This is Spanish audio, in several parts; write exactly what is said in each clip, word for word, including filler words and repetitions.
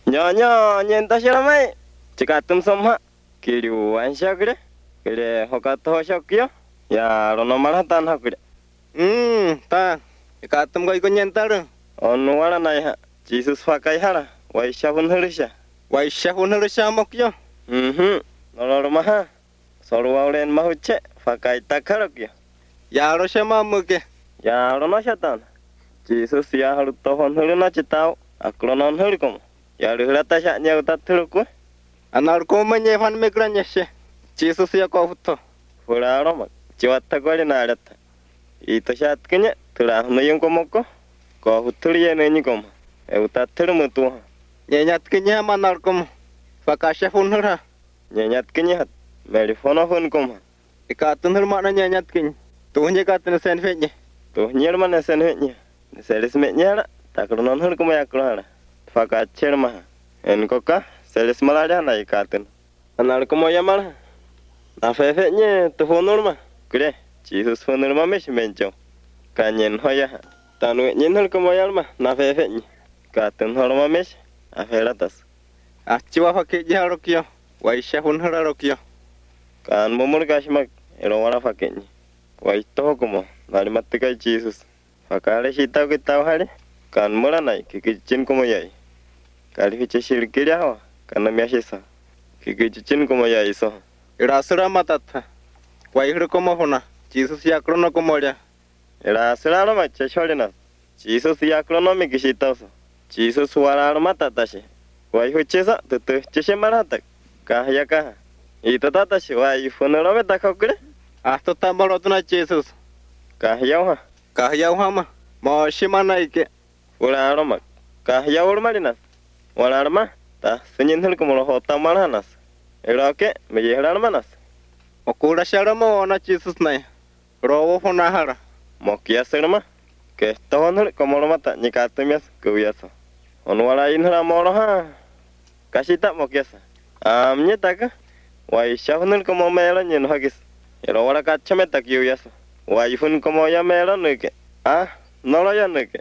Nyonya nyenta shiramai. Cikatum somha. Kiriuan shakre. Kire hokato shokyo. Ya rono marhatan hakre. Hmm, ta. Ikatum goi kunyentar. Onu wala naiha. Jesus fakai hara. Waisha hunhurisha. Waisha hunhurisha mokyo. Mhm. Nolor maha. Sorwaulen mahuche. Fakai takarokyo. Ya ro shema muke. Ya rono shatan. Jesus ya haruto hunhurina chitao. Akronon hurikomo. Ya ruhrata shanya utaturukwe. Anar koma nyefan migranyeshe. Jesus ya kofuto. Fura aroma. Chiwata kwali narata. Ito shatkenya. Tura hunuyung komoko. Kohuturiye nenyi koma. E utaturu mutuha. Nyenyat kenya manar komo. Fakasha hunhura. Nyenyat kenya hat. Merifono hun koma. Ikatun hurmana nyenyat kenya. Tuhnya katun sen fenye. Tuh nyerma nesen henya. Selis menyara. Takronon hun koma yakrona. Fakacher maha. En koka. Selis malaria na ikatun. Anar komo yamara. Na fefenye tuhonur ma. Kure. Jesus honur ma mesh mencho. Kanyen hoya. Tanu nyen hur komo yalma. Na fefenye. Katun horma mesh. Aferatas. Achiwa fakir jarokyo. Waisha hunhura rokyo. Kan mumur kashmak. Ero wala fakenye. Waito komo. Narimatika Jesus. Fakale shita kitao hare. Kan mura nai. Kikichin komo yai. Kali fiche shirkiria hawa. Kana miashisa. Kikichin komo yai so. Irasura matata. Waihur komo hona. Jesus ya krono komo ya. Era será macha cholinas. Jesus ya kronomi kishitoso. Jesus wala matatashi. Wai huchesa tutu chishe marata. Kahya kaha. Ito tatashi wai funero takokure. Asto tambarotuna Jesus. Kahya ha. Kahya hama. Mo shimana ike. Wala aroma. Kahya urmalinas. Wala arma. Ta senyinhul como los otamaranas. Era que me llegaron manas. Okura sharamo ona Jesus nai. Robo hona hara. Mokia serma. Que esto honor como lo mata ni catemias cubiaso. Onwala inhra moroha. Kashita mokiasa. Amnya taka. Wai shahunul como melo nyen hagis. Ero wala kachame takiuyaso. Wai fun como ya melo nuke. Ah, no lo ya nuke.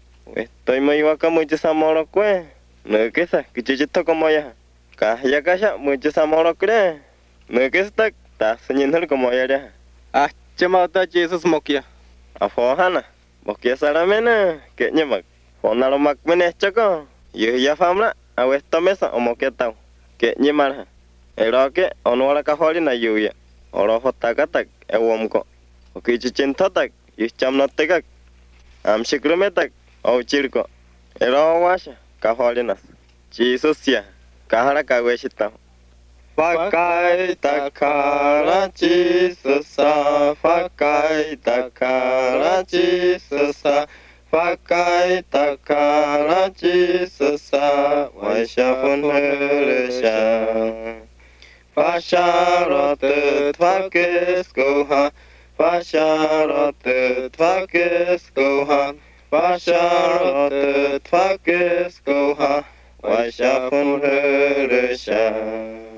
Estoy muy vaca mucho samoro kue. Nuke sa, kichichito como ya. Kahya kasha mucho samoro kre. Nuke sta ta senyinhul como ya ya. Ah, chamata Jesus mokia. Afohana. Mokia saramena. Que nyemak. Fonalo mak menechako. Yuhya famla. Awesto mesa o mokia tau. Que nyemara. Ero que onwala kaholi na yuya. Oro hotakatak ewomko. Okichichintotak. Yucham notekak. Amshikrumetak. O chirko. Ero washa. Kaholinas. Jesus ya. Kahara kaweshita. Fakai takara Jesusa. Fakai takara Jesusa. Fakai takara Jesusa. Waisha funhurisha. Fasharotet fakiskuha. Fasharotet fakiskuha. Fasharotet fakiskuha. Waisha funhurisha.